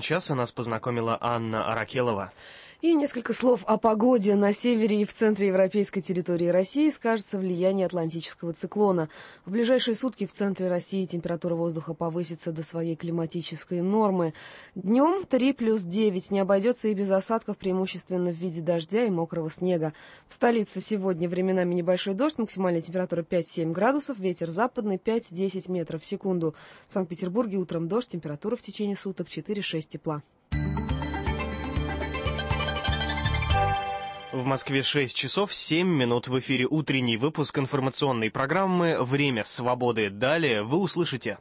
часа нас познакомила Анна Аракелова. И несколько слов о погоде. На севере и в центре европейской территории России скажется влияние атлантического циклона. В ближайшие сутки в центре России температура воздуха повысится до своей климатической нормы. Днем 3+9. Не обойдется и без осадков, преимущественно в виде дождя и мокрого снега. В столице сегодня временами небольшой дождь, максимальная температура 5-7 градусов, ветер западный 5-10 метров в секунду. В Санкт-Петербурге утром дождь, температура в течение суток 4-6 тепла. В Москве 6 часов 7 минут. В эфире утренний выпуск информационной программы «Время свободы». Далее вы услышите.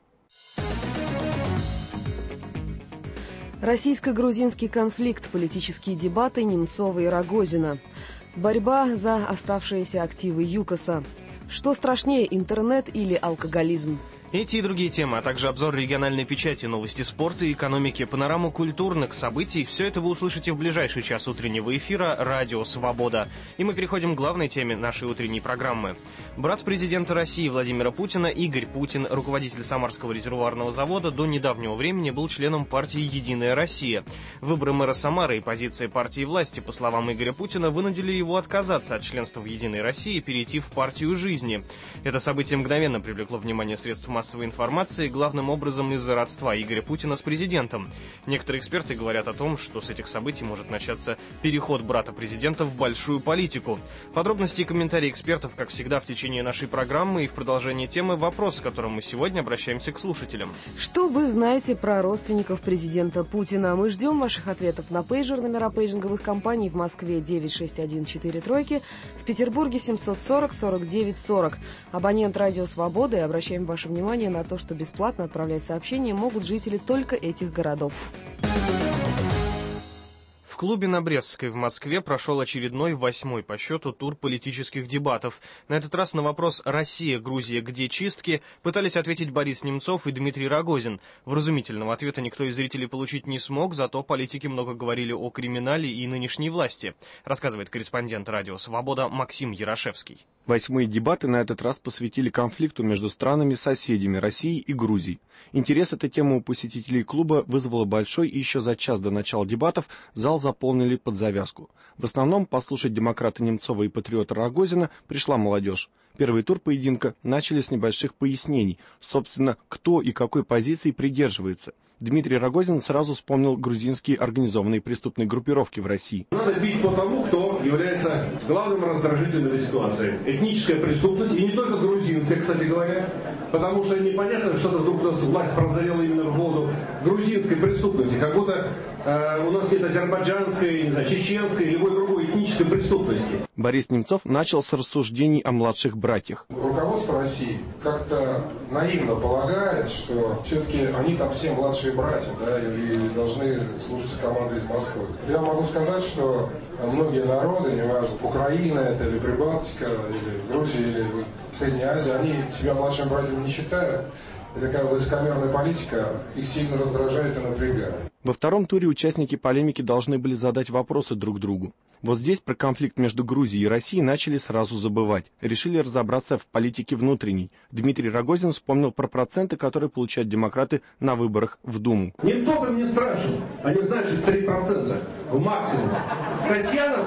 Российско-грузинский конфликт, политические дебаты Немцова и Рогозина. Борьба за оставшиеся активы ЮКОСа. Что страшнее, интернет или алкоголизм? Эти и другие темы, а также обзор региональной печати, новости спорта и экономики, панораму культурных событий – все это вы услышите в ближайший час утреннего эфира «Радио Свобода». И мы переходим к главной теме нашей утренней программы. Брат президента России Владимира Путина Игорь Путин, руководитель Самарского резервуарного завода, до недавнего времени был членом партии «Единая Россия». Выборы мэра Самары и позиции партии власти, по словам Игоря Путина, вынудили его отказаться от членства в «Единой России» и перейти в партию жизни. Это событие мгновенно привлекло внимание средств массовой информации, главным образом из-за родства Игоря Путина с президентом. Некоторые эксперты говорят о том, что с этих событий может начаться переход брата президента в большую политику. Подробности и комментарии экспертов, как всегда, в течение нашей программы, и в продолжении темы вопрос, с которым мы сегодня обращаемся к слушателям. Что вы знаете про родственников президента Путина? Мы ждем ваших ответов на пейджер. Номера пейджинговых компаний в Москве 96143, в Петербурге 740-49-40. Абонент «Радио Свобода», и обращаем ваше внимание на то, что бесплатно отправлять сообщения могут жители только этих городов. В клубе на Брестской в Москве прошел очередной 8-й по счету тур политических дебатов. На этот раз на вопрос «Россия, Грузия, где чистки?» пытались ответить Борис Немцов и Дмитрий Рогозин. Вразумительного ответа никто из зрителей получить не смог, зато политики много говорили о криминале и нынешней власти, рассказывает корреспондент «Радио Свобода» Максим Ярошевский. 8-е дебаты на этот раз посвятили конфликту между странами-соседями России и Грузии. Интерес эта тема у посетителей клуба вызвала большой, и еще за час до начала дебатов зал заполнили под завязку. В основном послушать демократа Немцова и патриота Рогозина пришла молодежь. Первый тур поединка начали с небольших пояснений, собственно, кто и какой позиции придерживается. Дмитрий Рогозин сразу вспомнил грузинские организованные преступные группировки в России. Надо бить по тому, кто является главным раздражителем этой ситуации. Этническая преступность, и не только грузинская, кстати говоря, потому что непонятно, что-то вдруг у нас власть прозрела именно в поводу грузинской преступности, как будто у нас нет азербайджанской, не знаю, чеченской или любой другой этнической преступности. Борис Немцов начал с рассуждений о младших братьях. Руководство России как-то наивно полагает, что все-таки они там все младшие братья, да, и должны слушаться команды из Москвы. Я могу сказать, что многие народы, неважно, Украина это или Прибалтика, или Грузия, или Средняя Азия, они себя младшими братьями не считают. И такая высокомерная политика их сильно раздражает и напрягает. Во втором туре участники полемики должны были задать вопросы друг другу. Вот здесь про конфликт между Грузией и Россией начали сразу забывать. Решили разобраться в политике внутренней. Дмитрий Рогозин вспомнил про проценты, которые получают демократы на выборах в Думу. Немцов им не страшно. Они знают, что 3% в максимум. Касьянов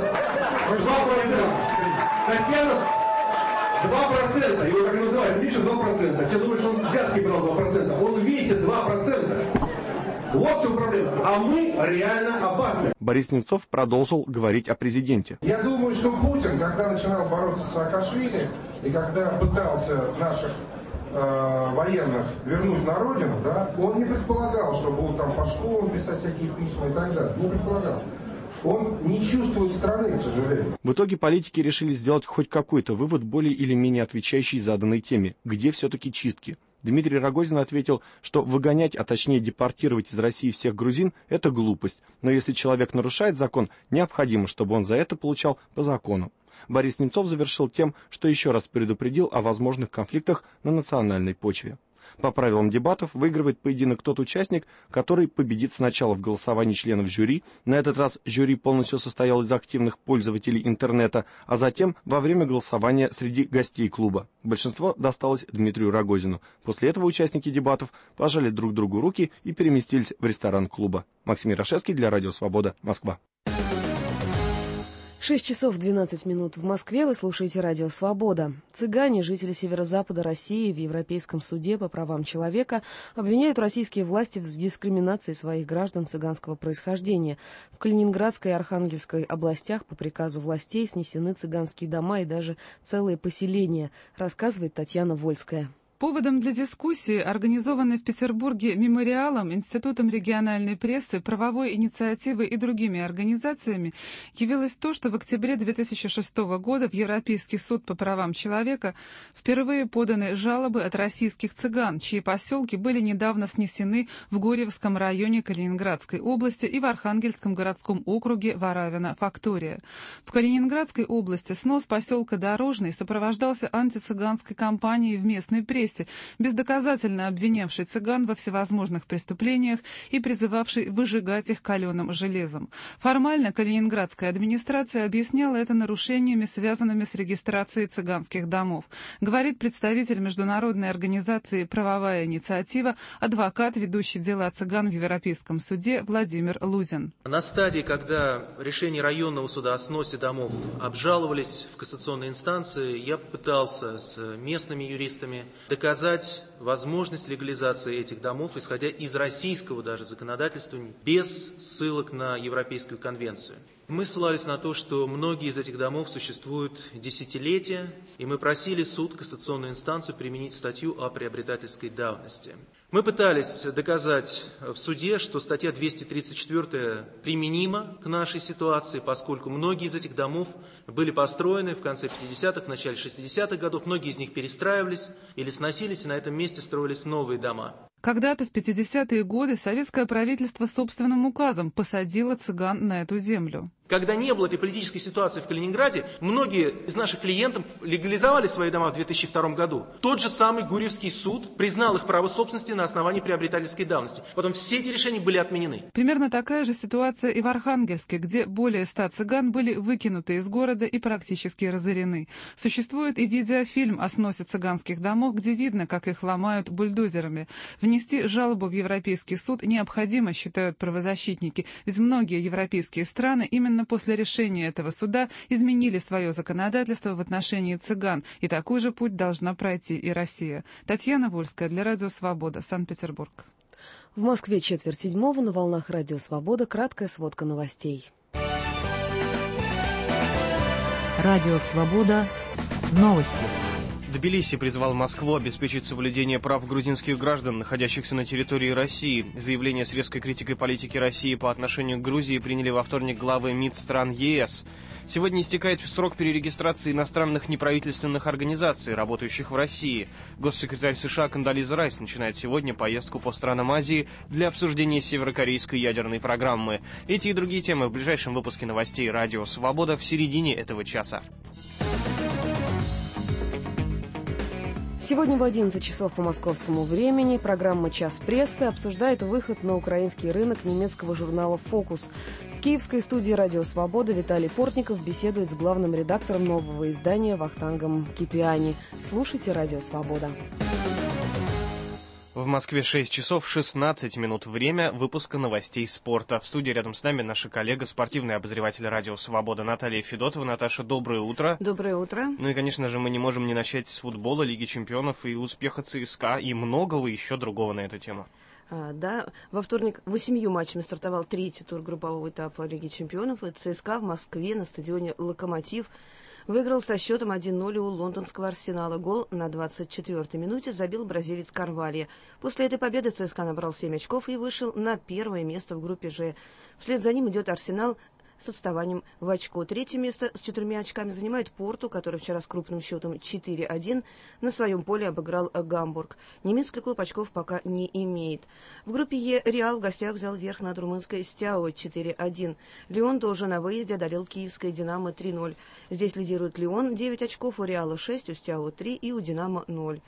2%, его так называют, Миша 2%. Все думают, что он взятки брал 2%. Он весит 2%. Вот в чем проблема. А мы реально опасны. Борис Немцов продолжил говорить о президенте. Я думаю, что Путин, когда начинал бороться с Саакашвили, и когда пытался наших военных вернуть на родину, да, он не предполагал, что будут там по школам писать всякие письма и так далее. Не предполагал. Он не чувствует страны, к сожалению. В итоге политики решили сделать хоть какой-то вывод, более или менее отвечающий заданной теме. Где все-таки чистки? Дмитрий Рогозин ответил, что выгонять, а точнее депортировать из России всех грузин – это глупость. Но если человек нарушает закон, необходимо, чтобы он за это получал по закону. Борис Немцов завершил тем, что еще раз предупредил о возможных конфликтах на национальной почве. По правилам дебатов выигрывает поединок тот участник, который победит сначала в голосовании членов жюри. На этот раз жюри полностью состоял из активных пользователей интернета, а затем во время голосования среди гостей клуба. Большинство досталось Дмитрию Рогозину. После этого участники дебатов пожали друг другу руки и переместились в ресторан клуба. Максим Ярошевский для Радио Свобода, Москва. 6 часов 12 минут в Москве. Вы слушаете Радио Свобода. Цыгане, жители северо-запада России, в Европейском суде по правам человека обвиняют российские власти в дискриминации своих граждан цыганского происхождения. В Калининградской и Архангельской областях по приказу властей снесены цыганские дома и даже целые поселения, рассказывает Татьяна Вольская. Поводом для дискуссии, организованной в Петербурге мемориалом, Институтом региональной прессы, правовой инициативой и другими организациями, явилось то, что в октябре 2006 года в Европейский суд по правам человека впервые поданы жалобы от российских цыган, чьи поселки были недавно снесены в Гурьевском районе Калининградской области и в Архангельском городском округе Варавино-Фактория. В Калининградской области снос поселка Дорожный сопровождался антицыганской кампанией в местной прессе, бездоказательно обвинявший цыган во всевозможных преступлениях и призывавший выжигать их каленым железом. Формально калининградская администрация объясняла это нарушениями, связанными с регистрацией цыганских домов. Говорит представитель международной организации «Правовая инициатива», адвокат, ведущий дела цыган в Европейском суде Владимир Лузин. На стадии, когда решения районного суда о сносе домов обжаловались в кассационной инстанции, я попытался с местными юристами доказать возможность легализации этих домов, исходя из российского даже законодательства, без ссылок на Европейскую конвенцию. Мы ссылались на то, что многие из этих домов существуют десятилетия, и мы просили суд, кассационную инстанцию, применить статью о приобретательской давности. Мы пытались доказать в суде, что статья 234 применима к нашей ситуации, поскольку многие из этих домов были построены в конце 50-х, в начале 60-х годов, многие из них перестраивались или сносились, и на этом месте строились новые дома. Когда-то в 50-е годы советское правительство собственным указом посадило цыган на эту землю. Когда не было этой политической ситуации в Калининграде, многие из наших клиентов легализовали свои дома в 2002 году. Тот же самый Гурьевский суд признал их право собственности на основании приобретательской давности. Потом все эти решения были отменены. Примерно такая же ситуация и в Архангельске, где более 100 цыган были выкинуты из города и практически разорены. Существует и видеофильм о сносе цыганских домов, где видно, как их ломают бульдозерами. Внести жалобу в Европейский суд необходимо, считают правозащитники, ведь многие европейские страны именно после решения этого суда изменили свое законодательство в отношении цыган, и такой же путь должна пройти и Россия. Татьяна Вольская для Радио Свобода, Санкт-Петербург. В Москве 6:04 на волнах Радио Свобода. Краткая сводка новостей. Радио Свобода. Новости. Тбилиси призвал Москву обеспечить соблюдение прав грузинских граждан, находящихся на территории России. Заявление с резкой критикой политики России по отношению к Грузии приняли во вторник главы МИД стран ЕС. Сегодня истекает срок перерегистрации иностранных неправительственных организаций, работающих в России. Госсекретарь США Кондолиза Райс начинает сегодня поездку по странам Азии для обсуждения северокорейской ядерной программы. Эти и другие темы в ближайшем выпуске новостей «Радио Свобода» в середине этого часа. Сегодня в 11 часов по московскому времени программа «Час прессы» обсуждает выход на украинский рынок немецкого журнала «Фокус». В киевской студии «Радио Свобода» Виталий Портников беседует с главным редактором нового издания Вахтангом Кипиани. Слушайте «Радио Свобода». В Москве 6 часов 16 минут. Время выпуска новостей спорта. В студии рядом с нами наша коллега, спортивный обозреватель «Радио Свобода» Наталья Федотова. Наташа, доброе утро. Доброе утро. Ну и, конечно же, мы не можем не начать с футбола, Лиги чемпионов и успеха ЦСКА и многого еще другого на эту тему. Да, во вторник 8 матчами стартовал третий тур группового этапа Лиги чемпионов, и ЦСКА в Москве на стадионе «Локомотив» выиграл со счетом 1-0 у лондонского «Арсенала». Гол на 24-й минуте забил бразилец Карвалья. После этой победы ЦСКА набрал 7 очков и вышел на первое место в группе «Ж». Вслед за ним идет «Арсенал» с отставанием в очко. Третье место с 4 очками занимает Порту, который вчера с крупным счетом 4-1 на своем поле обыграл Гамбург. Немецкий клуб очков пока не имеет. В группе Е Реал в гостях взял верх над румынской Стяо 4-1. Лион тоже на выезде одолел киевское Динамо 3-0. Здесь лидирует Лион 9 очков, у Реала 6, у Стяо 3 и у Динамо 0.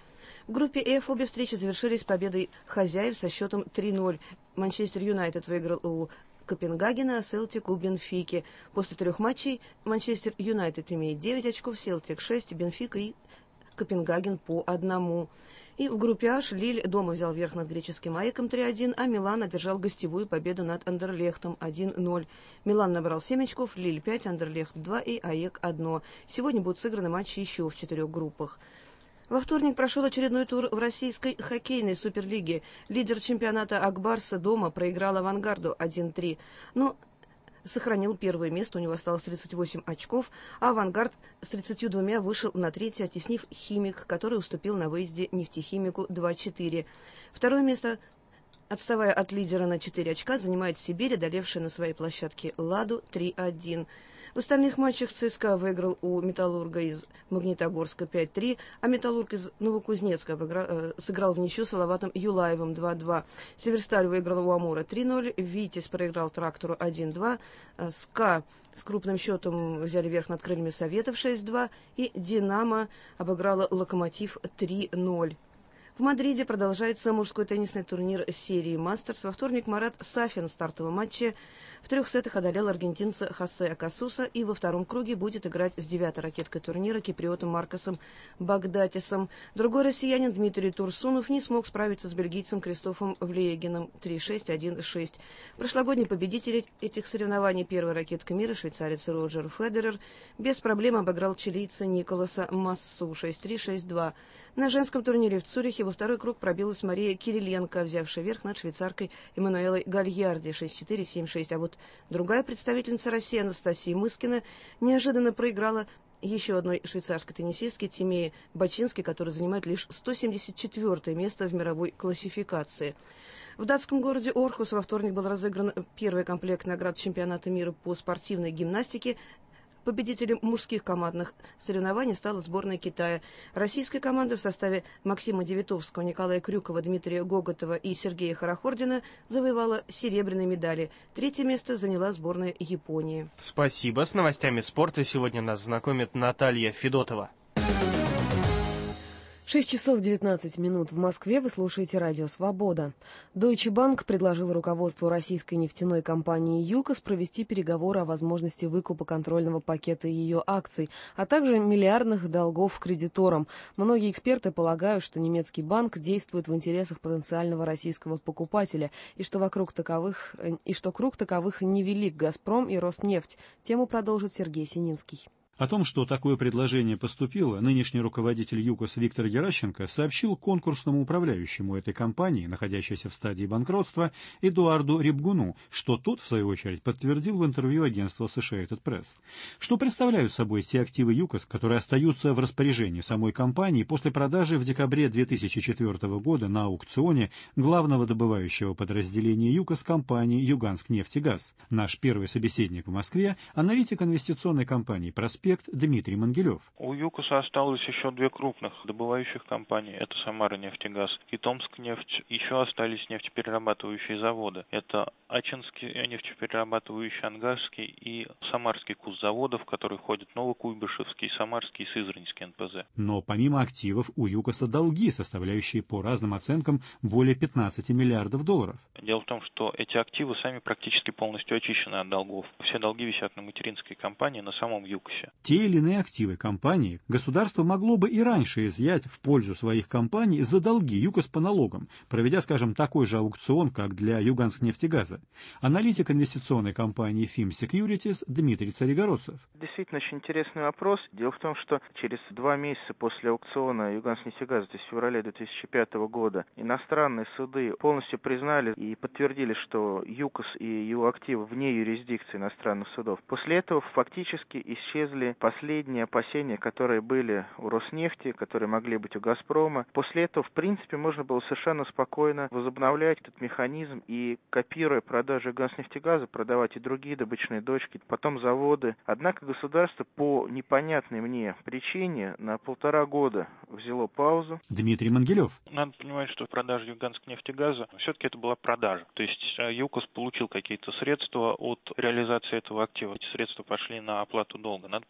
В группе F обе встречи завершились победой хозяев со счетом 3-0. Манчестер Юнайтед выиграл у Копенгагена, а Селтик у Бенфики. После 3 матчей Манчестер Юнайтед имеет 9 очков, Селтик 6, Бенфика и Копенгаген по 1. И в группе H Лиль дома взял верх над греческим АЭКом 3-1, а Милан одержал гостевую победу над Андерлехтом 1-0. Милан набрал 7 очков, Лиль 5, Андерлехт 2 и АЭК 1. Сегодня будут сыграны матчи еще в 4 группах. Во вторник прошел очередной тур в российской хоккейной суперлиге. Лидер чемпионата Акбарса дома проиграл Авангарду 1-3. Но сохранил первое место, у него осталось 38 очков, а «Авангард» с 32 вышел на третье, оттеснив «Химик», который уступил на выезде «Нефтехимику» 2-4. Второе место, отставая от лидера на 4 очка, занимает Сибирь, одолевшая на своей площадке «Ладу» 3-1. В остальных матчах ЦСКА выиграл у «Металлурга» из Магнитогорска 5-3, а «Металлург» из Новокузнецка сыграл в ничью с Салаватом Юлаевым 2-2. «Северсталь» выиграл у «Амура» 3-0, «Витязь» проиграл «Трактору» 1-2, «СКА» с крупным счетом взяли верх над крыльями Советов 6-2, и «Динамо» обыграла «Локомотив» 3-0. В Мадриде продолжается мужской теннисный турнир серии «Мастерс». Во вторник Марат Сафин в стартовом матче в 3 сетах одолел аргентинца Хосе Акасуса и во втором круге будет играть с 9-й ракеткой турнира киприотом Маркосом Багдатисом. Другой россиянин Дмитрий Турсунов не смог справиться с бельгийцем Кристофом Влеегеном 3-6, 1-6. Прошлогодний победитель этих соревнований, первая ракетка мира, швейцарец Роджер Федерер, без проблем обыграл чилийца Николаса Массу 6-3, 6-2. На женском турнире в Цюрихе во второй круг пробилась Мария Кириленко, взявшая верх над швейцаркой Эммануэлой Гальярди 6-4, 7-6. А вот другая представительница России Анастасия Мыскина неожиданно проиграла еще одной швейцарской теннисистке Тимее Бачински, которая занимает лишь 174 место в мировой классификации. В датском городе Орхус во вторник был разыгран первый комплект наград чемпионата мира по спортивной гимнастике. Победителем мужских командных соревнований стала сборная Китая. Российская команда в составе Максима Девятовского, Николая Крюкова, Дмитрия Гоготова и Сергея Хорохордина завоевала серебряные медали. Третье место заняла сборная Японии. Спасибо. С новостями спорта сегодня нас знакомит Наталья Федотова. 6 часов 19 минут в Москве. Вы слушаете радио «Свобода». Deutsche Bank предложил руководству российской нефтяной компании «ЮКОС» провести переговоры о возможности выкупа контрольного пакета ее акций, а также миллиардных долгов кредиторам. Многие эксперты полагают, что немецкий банк действует в интересах потенциального российского покупателя и что круг таковых невелик «Газпром» и «Роснефть». Тему продолжит Сергей Сининский. О том, что такое предложение поступило, нынешний руководитель ЮКОС Виктор Геращенко сообщил конкурсному управляющему этой компании, находящейся в стадии банкротства, Эдуарду Рибгуну, что тот, в свою очередь, подтвердил в интервью агентства Associated Press. Что представляют собой те активы ЮКОС, которые остаются в распоряжении самой компании после продажи в декабре 2004 года на аукционе главного добывающего подразделения ЮКОС компании «Юганск-нефтегаз». Наш первый собеседник в Москве – аналитик инвестиционной компании «Проспект» Дмитрий Мангелев. У ЮКОСа осталось еще 2 крупных добывающих компании. Это «Самара-нефтегаз» и «Томск-нефть». Еще остались нефтеперерабатывающие заводы. Это Ачинский нефтеперерабатывающий, Ангарский и Самарский куззаводы, в которые входят Новокуйбышевский, Самарский и Сызранский НПЗ. Но помимо активов у ЮКОСа долги, составляющие по разным оценкам более 15 миллиардов долларов. Дело в том, что эти активы сами практически полностью очищены от долгов. Все долги висят на материнской компании, на самом ЮКОСе. Те или иные активы компании государство могло бы и раньше изъять в пользу своих компаний за долги ЮКОС по налогам, проведя, скажем, такой же аукцион, как для Юганск-нефтегаза. Аналитик инвестиционной компании FIM Securities Дмитрий Царегородцев. Действительно очень интересный вопрос. Дело в том, что через 2 месяца после аукциона Юганск-нефтегаза, то есть в феврале 2005 года, иностранные суды полностью признали и подтвердили, что ЮКОС и его активы вне юрисдикции иностранных судов. После этого фактически исчезли последние опасения, которые были у Роснефти, которые могли быть у Газпрома. После этого, в принципе, можно было совершенно спокойно возобновлять этот механизм и, копируя продажи Газнефтегаза, продавать и другие добычные точки, потом заводы. Однако государство по непонятной мне причине на 1,5 года взяло паузу. Дмитрий Мангелев. Надо понимать, что продажа Юганск-нефтегаза все-таки это была продажа. То есть ЮКОС получил какие-то средства от реализации этого актива. Эти средства пошли на оплату долга. Надо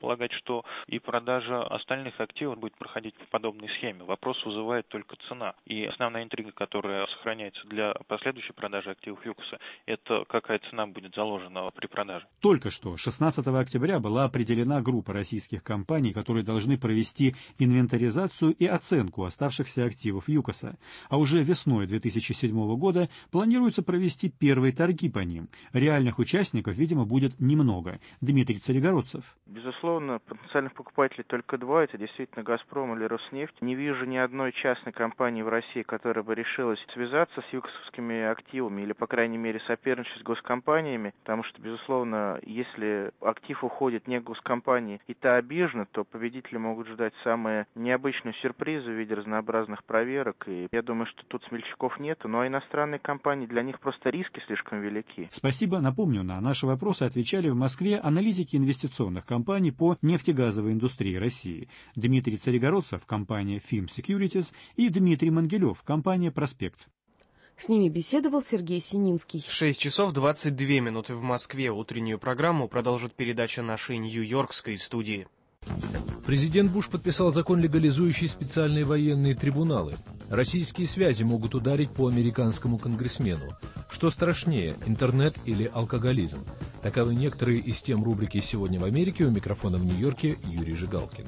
предполагать, что и продажа остальных активов будет проходить по подобной схеме. Вопрос вызывает только цена. И основная интрига, которая сохраняется для последующей продажи активов ЮКОСа, это какая цена будет заложена при продаже. Только что, 16 октября, была определена группа российских компаний, которые должны провести инвентаризацию и оценку оставшихся активов ЮКОСа. А уже весной 2007 года планируется провести первые торги по ним. Реальных участников, видимо, будет немного. Дмитрий Царегородцев. Безусловно, потенциальных покупателей только два. Это действительно «Газпром» или «Роснефть». Не вижу ни одной частной компании в России, которая бы решилась связаться с ЮКОСовскими активами или, по крайней мере, соперничать с госкомпаниями, потому что, безусловно, если актив уходит не госкомпании и та обижена, то победители могут ждать самые необычные сюрпризы в виде разнообразных проверок, и я думаю, что тут смельчаков нет, но иностранные компании, для них просто риски слишком велики. Спасибо. Напомню, на наши вопросы отвечали в Москве аналитики инвестиционных компаний по нефтегазовой индустрии России. Дмитрий Царегородцев, компания Film Securities, и Дмитрий Мангелев, компания «Проспект». С ними беседовал Сергей Сининский. 6 часов 22 минуты в Москве. Утреннюю программу продолжит передача нашей нью-йоркской студии. Президент Буш подписал закон, легализующий специальные военные трибуналы. Российские связи могут ударить по американскому конгрессмену. Что страшнее, интернет или алкоголизм? Таковы некоторые из тем рубрики «Сегодня в Америке». У микрофона в Нью-Йорке Юрий Жигалкин.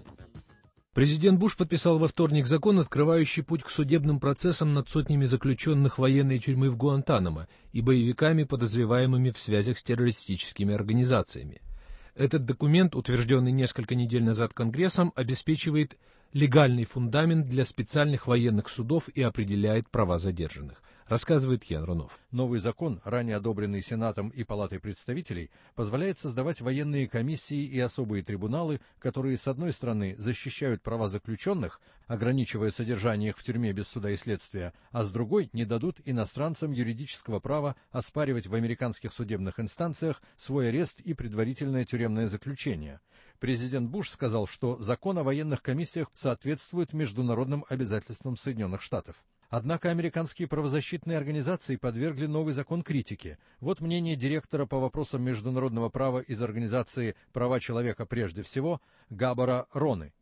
Президент Буш подписал во вторник закон, открывающий путь к судебным процессам над сотнями заключенных военной тюрьмы в Гуантанамо и боевиками, подозреваемыми в связях с террористическими организациями. Этот документ, утвержденный несколько недель назад Конгрессом, обеспечивает легальный фундамент для специальных военных судов и определяет права задержанных, рассказывает Ян Рунов. Новый закон, ранее одобренный Сенатом и Палатой представителей, позволяет создавать военные комиссии и особые трибуналы, которые, с одной стороны, защищают права заключенных, ограничивая содержание их в тюрьме без суда и следствия, а с другой не дадут иностранцам юридического права оспаривать в американских судебных инстанциях свой арест и предварительное тюремное заключение. Президент Буш сказал, что закон о военных комиссиях соответствует международным обязательствам Соединенных Штатов. Однако американские правозащитные организации подвергли новый закон критике. Вот мнение директора по вопросам международного права из организации «Права человека прежде всего» Габора Роны.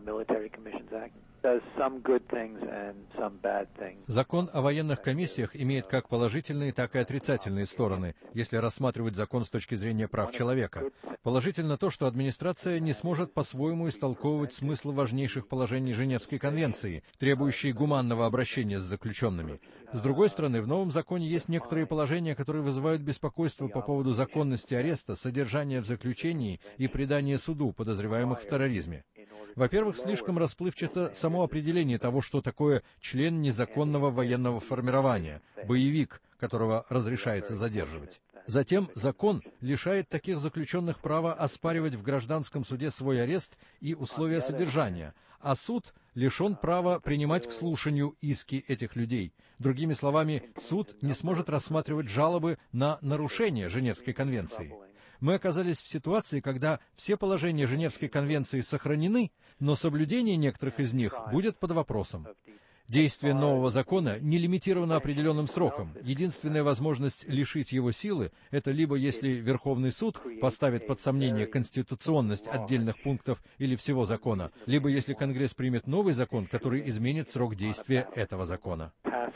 Закон о военных комиссиях имеет как положительные, так и отрицательные стороны, если рассматривать закон с точки зрения прав человека. Положительно то, что администрация не сможет по-своему истолковывать смысл важнейших положений Женевской конвенции, требующей гуманного обращения с заключенными. С другой стороны, в новом законе есть некоторые положения, которые вызывают беспокойство по поводу законности ареста, содержания в заключении и предания суду подозреваемых в терроризме. Во-первых, слишком расплывчато само определение того, что такое член незаконного военного формирования, боевик, которого разрешается задерживать. Затем закон лишает таких заключенных права оспаривать в гражданском суде свой арест и условия содержания, а суд лишен права принимать к слушанию иски этих людей. Другими словами, суд не сможет рассматривать жалобы на нарушение Женевской конвенции. Мы оказались в ситуации, когда все положения Женевской конвенции сохранены, но соблюдение некоторых из них будет под вопросом. Действие нового закона не лимитировано определенным сроком. Единственная возможность лишить его силы – это либо если Верховный суд поставит под сомнение конституционность отдельных пунктов или всего закона, либо если Конгресс примет новый закон, который изменит срок действия этого закона.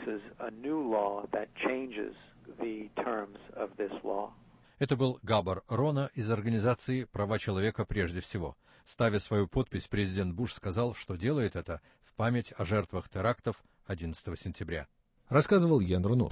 Это был Габор Рона из организации «Права человека прежде всего». Ставя свою подпись, президент Буш сказал, что делает это в память о жертвах терактов 11 сентября. Рассказывал Ян Рунов.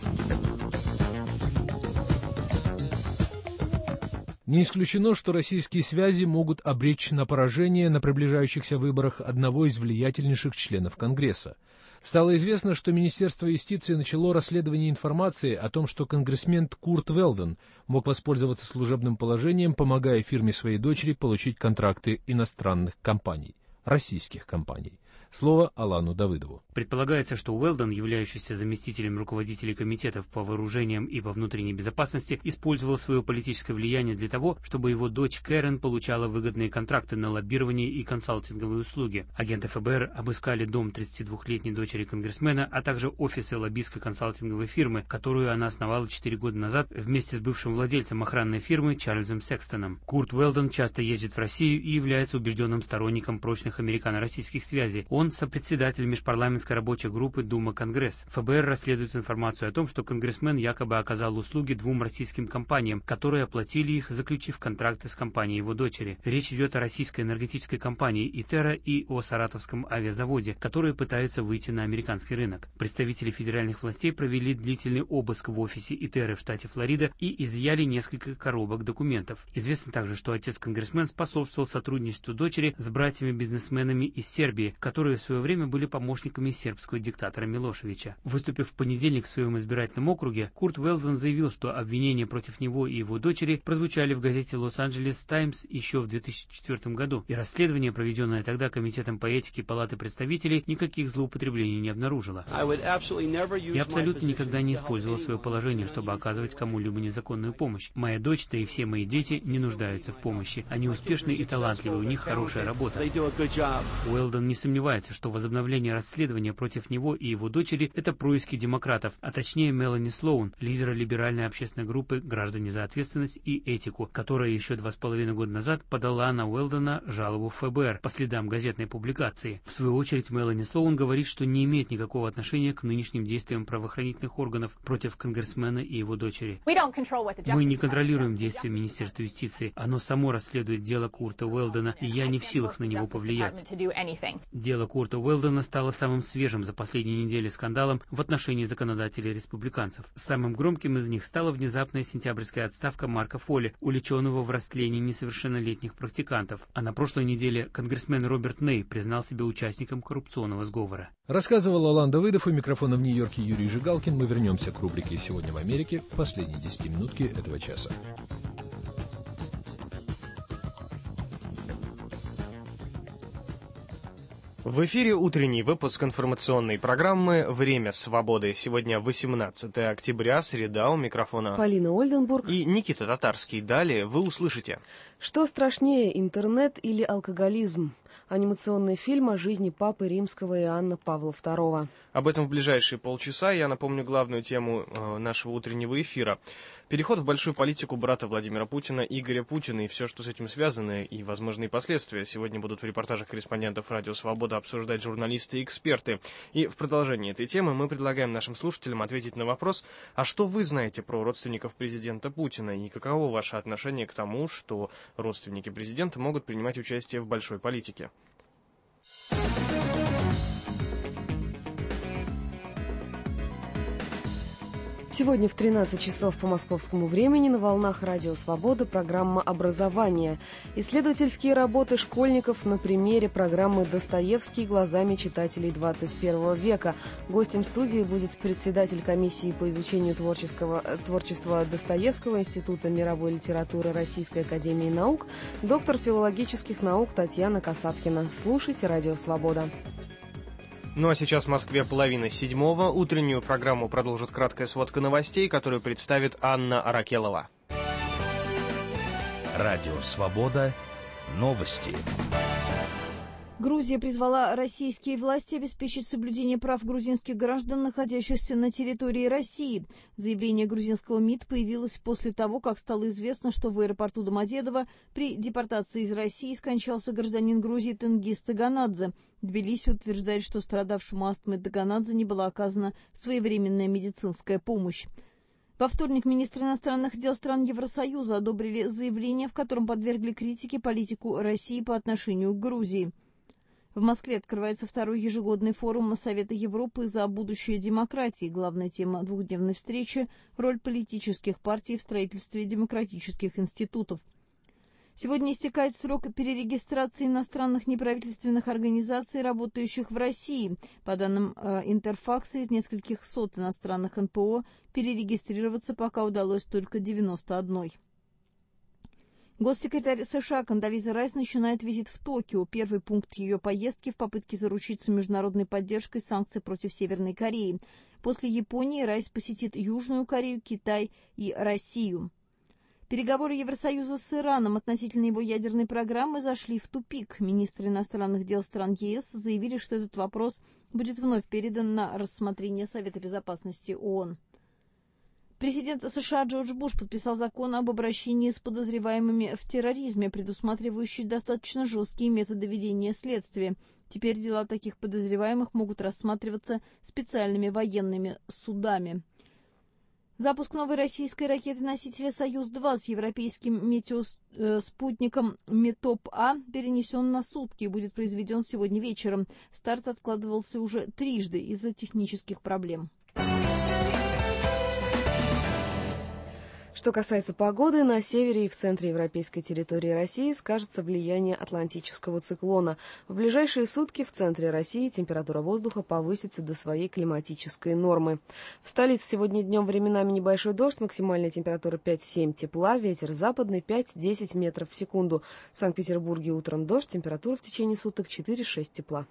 Не исключено, что российские связи могут обречь на поражение на приближающихся выборах одного из влиятельнейших членов Конгресса. Стало известно, что Министерство юстиции начало расследование информации о том, что конгрессмен Курт Велден мог воспользоваться служебным положением, помогая фирме своей дочери получить контракты иностранных компаний, российских компаний. Слово Алану Давыдову. Предполагается, что Уэлдон, являющийся заместителем руководителей комитетов по вооружениям и по внутренней безопасности, использовал свое политическое влияние для того, чтобы его дочь Кэрен получала выгодные контракты на лоббирование и консалтинговые услуги. Агенты ФБР обыскали дом 32-летней дочери конгрессмена, а также офисы лоббистской консалтинговой фирмы, которую она основала 4 года назад вместе с бывшим владельцем охранной фирмы Чарльзом Секстоном. Курт Уэлдон часто ездит в Россию и является убежденным сторонником прочных американо-российских связей. Он сопредседатель межпарламентской рабочей группы Дума-Конгресс. ФБР расследует информацию о том, что конгрессмен якобы оказал услуги 2 российским компаниям, которые оплатили их, заключив контракты с компанией его дочери. Речь идет о российской энергетической компании «Итера» и о саратовском авиазаводе, которые пытаются выйти на американский рынок. Представители федеральных властей провели длительный обыск в офисе «Итеры» в штате Флорида и изъяли несколько коробок документов. Известно также, что отец-конгрессмен способствовал сотрудничеству дочери с братьями-бизнесменами из Сербии, которые в свое время были помощниками сербского диктатора Милошевича. Выступив в понедельник в своем избирательном округе, Курт Уэлдон заявил, что обвинения против него и его дочери прозвучали в газете «Лос-Анджелес Таймс» еще в 2004 году, и расследование, проведенное тогда Комитетом по этике Палаты представителей, никаких злоупотреблений не обнаружило. Я абсолютно никогда не использовал свое положение, чтобы оказывать кому-либо незаконную помощь. Моя дочь, да и все мои дети не нуждаются в помощи. Они успешны и талантливы, у них хорошая работа. Уэлдон не сомневается, что возобновление расследования против него и его дочери – это происки демократов, а точнее Мелани Слоун, лидера либеральной общественной группы «Граждане за ответственность и этику», которая еще 2,5 года назад подала на Уэлдона жалобу в ФБР по следам газетной публикации. В свою очередь Мелани Слоун говорит, что не имеет никакого отношения к нынешним действиям правоохранительных органов против конгрессмена и его дочери. Мы не контролируем действия Министерства юстиции. Оно само расследует дело Курта Уэлдона, и я не в силах на него повлиять. Дело Курта Уэлдона стало самым свежим за последние недели скандалом в отношении законодателей республиканцев. Самым громким из них стала внезапная сентябрьская отставка Марка Фолли, уличенного в растлении несовершеннолетних практикантов. А на прошлой неделе конгрессмен Роберт Ней признал себя участником коррупционного сговора. Рассказывал Алан Давыдов, у микрофона в Нью-Йорке Юрий Жигалкин. Мы вернемся к рубрике «Сегодня в Америке» в последние 10 минутки этого часа. В эфире утренний выпуск информационной программы «Время свободы». Сегодня 18 октября, среда, у микрофона Полина Ольденбург и Никита Татарский. Далее вы услышите. Что страшнее, интернет или алкоголизм? Анимационный фильм о жизни папы римского Иоанна Павла II. Об этом в ближайшие полчаса. Я напомню главную тему нашего утреннего эфира. Переход в большую политику брата Владимира Путина, Игоря Путина, и все, что с этим связано, и возможные последствия. Сегодня будут в репортажах корреспондентов «Радио Свобода» обсуждать журналисты и эксперты. И в продолжении этой темы мы предлагаем нашим слушателям ответить на вопрос, а что вы знаете про родственников президента Путина, и каково ваше отношение к тому, что родственники президента могут принимать участие в большой политике? Сегодня в 13 часов по московскому времени на волнах «Радио Свобода» программа «Образование». Исследовательские работы школьников на примере программы «Достоевский глазами читателей 21 века». Гостем студии будет председатель комиссии по изучению творчества Достоевского Института мировой литературы Российской академии наук, доктор филологических наук Татьяна Касаткина. Слушайте «Радио Свобода». Ну а сейчас в Москве 6:30. Утреннюю программу продолжит краткая сводка новостей, которую представит Анна Аракелова. Радио «Свобода». Новости. Грузия призвала российские власти обеспечить соблюдение прав грузинских граждан, находящихся на территории России. Заявление грузинского МИД появилось после того, как стало известно, что в аэропорту Домодедово при депортации из России скончался гражданин Грузии Тенгиз Таганадзе. Тбилиси утверждает, что страдавшему астмой Таганадзе не была оказана своевременная медицинская помощь. Во вторник министры иностранных дел стран Евросоюза одобрили заявление, в котором подвергли критике политику России по отношению к Грузии. В Москве открывается второй ежегодный форум Совета Европы за будущее демократии. Главная тема двухдневной встречи – роль политических партий в строительстве демократических институтов. Сегодня истекает срок перерегистрации иностранных неправительственных организаций, работающих в России. По данным Интерфакса, из нескольких сот иностранных НПО перерегистрироваться пока удалось только 91. Госсекретарь США Кондолиза Райс начинает визит в Токио. Первый пункт ее поездки в попытке заручиться международной поддержкой санкций против Северной Кореи. После Японии Райс посетит Южную Корею, Китай и Россию. Переговоры Евросоюза с Ираном относительно его ядерной программы зашли в тупик. Министры иностранных дел стран ЕС заявили, что этот вопрос будет вновь передан на рассмотрение Совета безопасности ООН. Президент США Джордж Буш подписал закон об обращении с подозреваемыми в терроризме, предусматривающий достаточно жесткие методы ведения следствия. Теперь дела таких подозреваемых могут рассматриваться специальными военными судами. Запуск новой российской ракеты-носителя «Союз-2» с европейским метеоспутником «Метоп-А» перенесен на сутки и будет произведен сегодня вечером. Старт откладывался уже трижды из-за технических проблем. Что касается погоды, на севере и в центре европейской территории России скажется влияние атлантического циклона. В ближайшие сутки в центре России температура воздуха повысится до своей климатической нормы. В столице сегодня днем временами небольшой дождь, максимальная температура 5-7 тепла, ветер западный 5-10 метров в секунду. В Санкт-Петербурге утром дождь, температура в течение суток 4-6 тепла.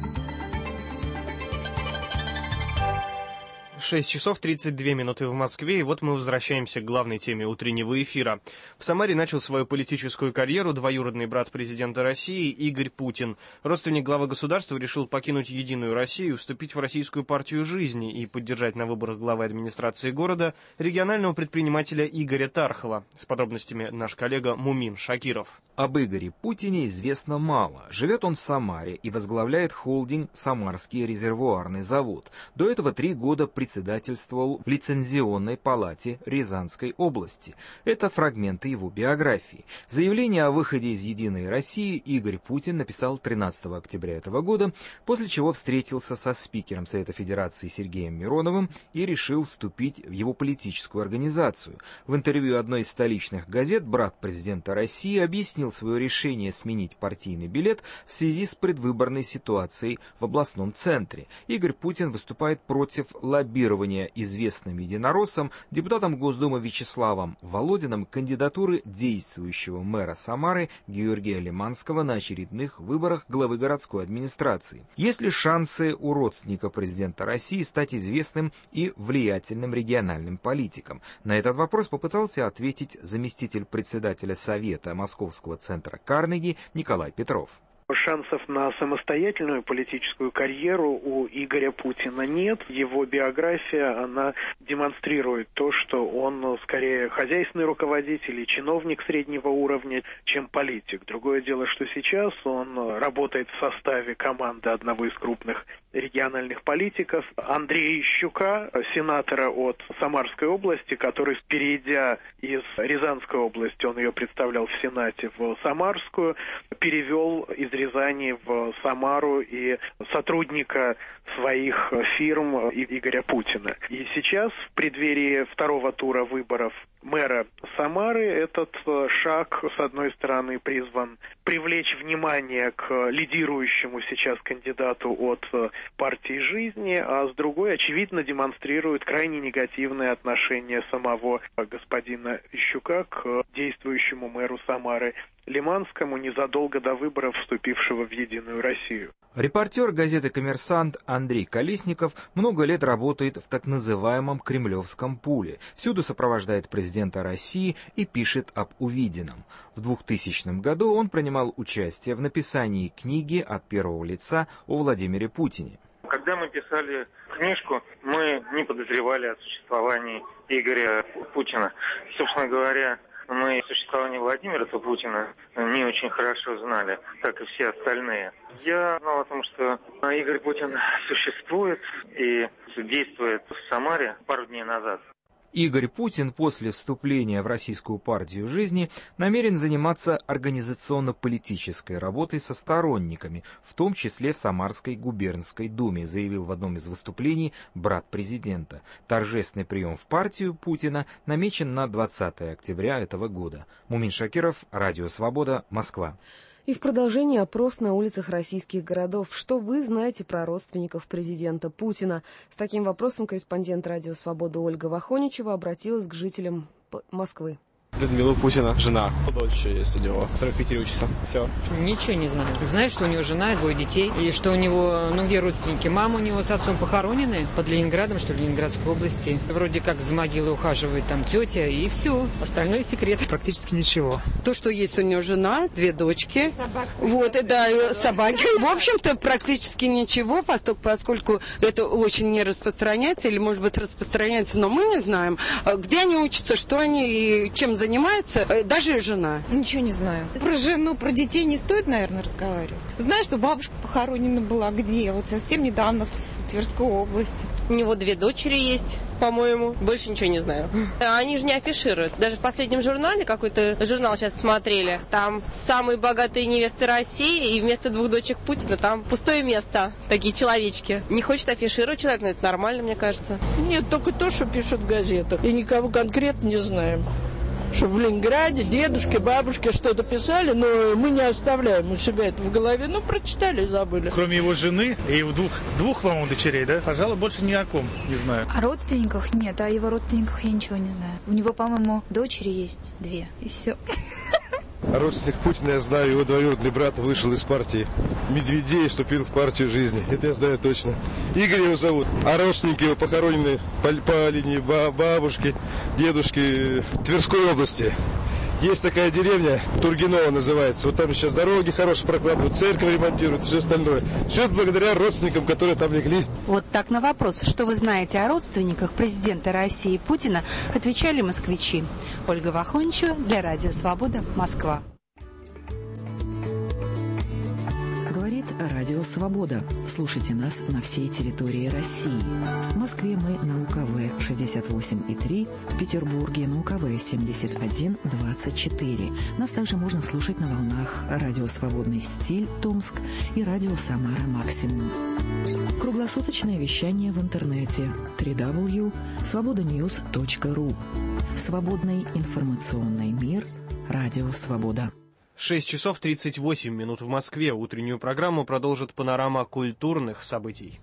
6 часов 32 минуты в Москве, и вот мы возвращаемся к главной теме утреннего эфира. В Самаре начал свою политическую карьеру двоюродный брат президента России Игорь Путин. Родственник главы государства решил покинуть Единую Россию, вступить в Российскую партию жизни и поддержать на выборах главы администрации города регионального предпринимателя Игоря Тархова. С подробностями наш коллега Мумин Шакиров. Об Игоре Путине известно мало. Живет он в Самаре и возглавляет холдинг «Самарский резервуарный завод». До этого 3 года председательствовал в лицензионной палате Рязанской области. Это фрагменты его биографии. Заявление о выходе из «Единой России» Игорь Путин написал 13 октября этого года, после чего встретился со спикером Совета Федерации Сергеем Мироновым и решил вступить в его политическую организацию. В интервью одной из столичных газет брат президента России объяснил свое решение сменить партийный билет в связи с предвыборной ситуацией в областном центре. Игорь Путин выступает против лоббирования известным единороссом, депутатом Госдумы Вячеславом Володиным кандидатуры действующего мэра Самары Георгия Лиманского на очередных выборах главы городской администрации. Есть ли шансы у родственника президента России стать известным и влиятельным региональным политиком? На этот вопрос попытался ответить заместитель председателя Совета Московского центра Карнеги Николай Петров. Шансов на самостоятельную политическую карьеру у Игоря Путина нет. Его биография, она демонстрирует то, что он скорее хозяйственный руководитель и чиновник среднего уровня, чем политик. Другое дело, что сейчас он работает в составе команды одного из крупных региональных политиков, Андрея Ищука, сенатора от Самарской области, который, перейдя из Рязанской области, он ее представлял в Сенате, в Самарскую, перевел из Рязани в Самару и сотрудника своих фирм Игоря Путина. И сейчас, в преддверии второго тура выборов мэра Самары, этот шаг, с одной стороны, призван привлечь внимание к лидирующему сейчас кандидату от партии жизни, а с другой, очевидно, демонстрирует крайне негативное отношение самого господина Ищука к действующему мэру Самары Лиманскому, незадолго до выборов вступившего в Единую Россию. Репортер газеты «Коммерсант» Андрей Колесников много лет работает в так называемом «Кремлевском пуле». Всюду сопровождает президента России и пишет об увиденном. В 2000 году он принимал участие в написании книги от первого лица о Владимире Путине. Когда мы писали книжку, мы не подозревали о существовании Игоря Путина. Собственно говоря, мы существование Владимира Путина не очень хорошо знали, как и все остальные. Я знал о том, что Игорь Путин существует и действует в Самаре пару дней назад. Игорь Путин после вступления в Российскую партию жизни намерен заниматься организационно-политической работой со сторонниками, в том числе в Самарской губернской думе, заявил в одном из выступлений брат президента. Торжественный прием в партию Путина намечен на 20 октября этого года. Мумин Шакиров, Радио Свобода, Москва. И в продолжении опрос на улицах российских городов. Что вы знаете про родственников президента Путина? С таким вопросом корреспондент Радио Свобода Ольга Вахоничева обратилась к жителям Москвы. Людмила Путина, жена. Дочь еще есть у него, которая в Питере учится. Все. Ничего не знаю. Знаю, что у него жена, 2 детей. И что у него, где родственники? Мама у него с отцом похоронены под Ленинградом, что ли, Ленинградской области. Вроде как за могилой ухаживает там тетя, и все. Остальное секрет. Практически ничего. То, что есть у него жена, 2 дочки. Собака. Вот, и да, собаки. В общем-то, практически ничего, поскольку это очень не распространяется, или, может быть, распространяется, но мы не знаем, где они учатся, что они и чем занимаются, даже жена. Ничего не знаю. Про жену, про детей не стоит, наверное, разговаривать. Знаю, что бабушка похоронена была где? Вот совсем недавно в Тверской области. У него 2 дочери есть, по-моему. Больше ничего не знаю. Они же не афишируют. Даже в последнем журнале, какой-то журнал сейчас смотрели, там самые богатые невесты России, и вместо 2 дочек Путина там пустое место. Такие человечки. Не хочет афишировать человек, но это нормально, мне кажется. Нет, только то, что пишут в газетах. И никого конкретно не знаем. Что в Ленинграде дедушки, бабушки что-то писали, но мы не оставляем у себя это в голове. Прочитали и забыли. Кроме его жены и его двух, по-моему, дочерей, да? Пожалуй, больше ни о ком не знаю. О родственниках нет, о его родственниках я ничего не знаю. У него, по-моему, дочери есть 2, и все. О родственниках Путина я знаю, его двоюродный брат вышел из партии Медведей и вступил в партию жизни. Это я знаю точно. Игорь его зовут. А родственники его похоронены по линии бабушки, дедушки в Тверской области. Есть такая деревня, Тургенова называется. Вот там сейчас дороги хорошие прокладывают, церковь ремонтируют, все остальное. Все это благодаря родственникам, которые там легли. Вот так на вопрос, что вы знаете о родственниках президента России Путина, отвечали москвичи. Ольга Вахончева для Радио Свобода, Москва. Говорит Радио Свобода. Слушайте нас на всей территории России. В Москве мы на УКВ 68,3, в Петербурге на УКВ 71,24. Нас также можно слушать на волнах Радио Свободный стиль Томск и Радио Самара Максимум. Круглосуточное вещание в интернете www.svobodanews.ru. Свободный информационный мир. Радио Свобода. 6 часов 38 минут в Москве. Утреннюю программу продолжит панорама культурных событий.